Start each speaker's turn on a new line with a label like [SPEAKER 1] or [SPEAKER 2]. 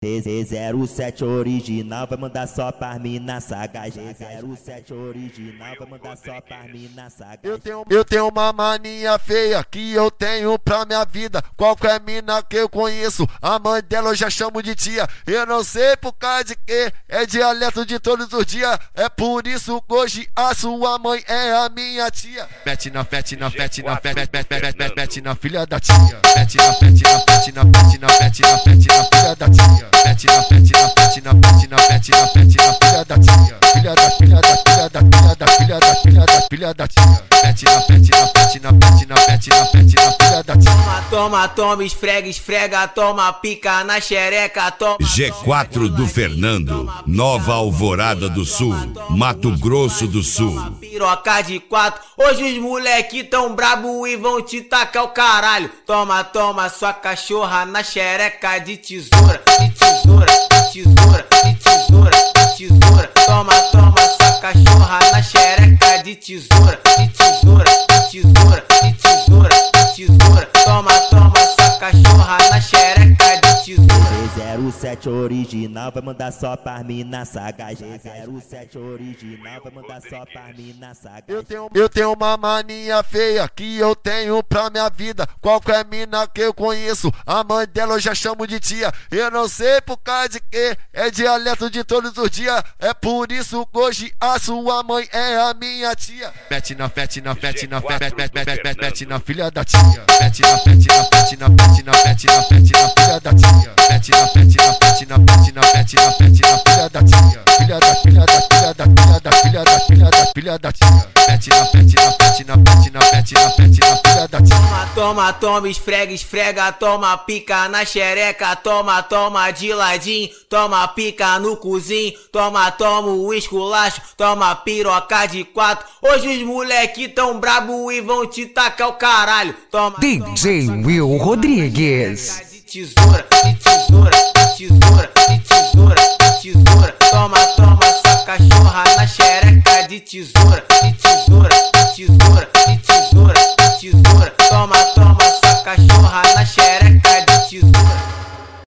[SPEAKER 1] T07 original vai mandar só pras minas sagaz. T07 original vai mandar só pras minas sagaz.
[SPEAKER 2] Eu tenho uma mania feia que eu tenho pra minha vida. Qualquer mina que eu conheço, a mãe dela eu já chamo de tia. Eu não sei por causa de que é dialeto de todos os dias. É por isso que hoje a sua mãe é a minha tia. Mete na filha da tia. Mete na filha da tia. Mete na filha da tia. Filha da tia. Mete na filha da tia.
[SPEAKER 3] Toma, esfrega, toma pica na xereca, toma.
[SPEAKER 4] G4 do Fernando, Nova Alvorada do Sul, Mato Grosso do Sul.
[SPEAKER 3] Piroca de 4, hoje os moleque tão brabo e vão te tacar o caralho. Toma, sua cachorra na xereca de tesoura. Toma, sua cachorra na xereca de tesoura. Toma, sua cachorra na xereca de tesoura.
[SPEAKER 1] 07 original vai mandar só pras minas sagaz. 07 original vai mandar só pras minas sagaz.
[SPEAKER 2] Eu tenho uma mania feia que eu tenho pra minha vida. Qualquer mina que eu conheço, a mãe dela eu já chamo de tia. Eu não sei por causa de que é dialeto de todos os dias. É por isso que hoje a sua mãe é a minha tia. Mete na filha da tia. Mete na filha da tia. Mete na filha da tia. Filha da tia. Mete na filha da tia.
[SPEAKER 3] Toma, esfrega, toma pica na xereca, toma de ladinho, toma pica no cozinho, toma o esculacho, toma piroca de 4. Hoje os moleque tão brabo e vão te tacar o caralho. Toma,
[SPEAKER 5] DJ Will Rodrigues.
[SPEAKER 3] tesoura.